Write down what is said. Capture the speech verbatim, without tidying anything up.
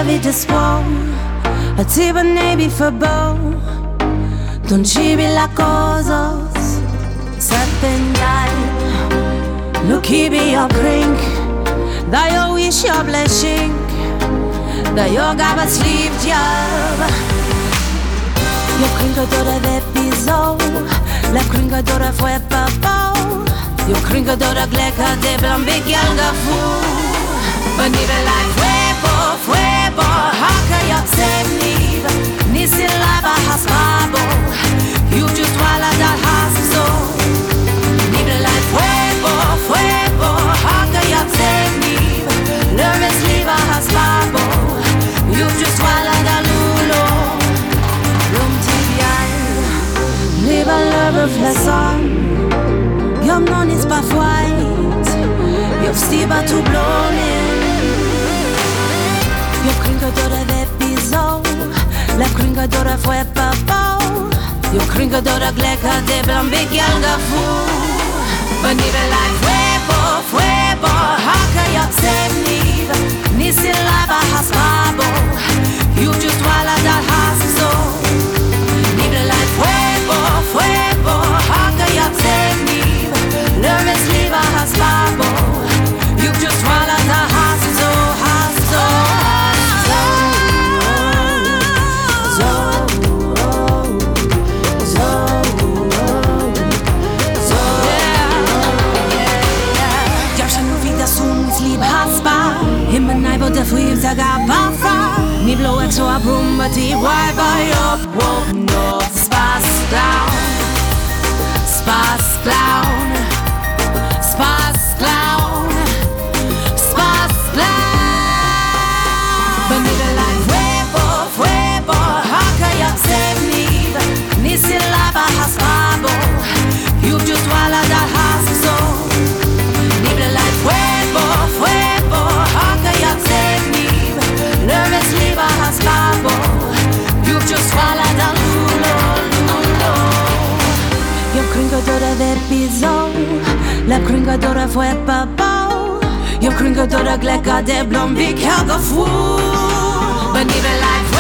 lite spår att va nebi förbo non ci vi la cosas serpendai look be your drink da yo wish your blessing da yo gava sleep job yo cringadora de piso la cringadora fue papau yo cringadora gleca de blambe galga fu but never like fuego fuego haka ya semniva nisi lava hasbabo you just wala da hasso never like fuego fuego haka ya semniva nervous liva hasbabo you just wala da lulo rum tibial live a love of la sun yom non is pas white you've still to blow Yo cringadora de piso la cringadora fue papau Yo cringadora gleca de blambe galga fu but never like fuego fuego haka ya semniva nisi lava hasbabo you just wala da hasso never like fuego fuego haka ya semniva nervous liva hasbabo you just wala da hasso hasso the flames I got buffer me blow exo a broom but the why by up whoop no spas down spas clown spas clown spas clown but never like fuego fuego haka ya semniva nisi lava hasbabo you just wala da hasso never like fuego fuego haka ya semniva nervous liva hasbabo you just wala da lulo lulo yo cringadora de piso la cringadora fue papau yo cringadora gleca de blombi galga fu but never like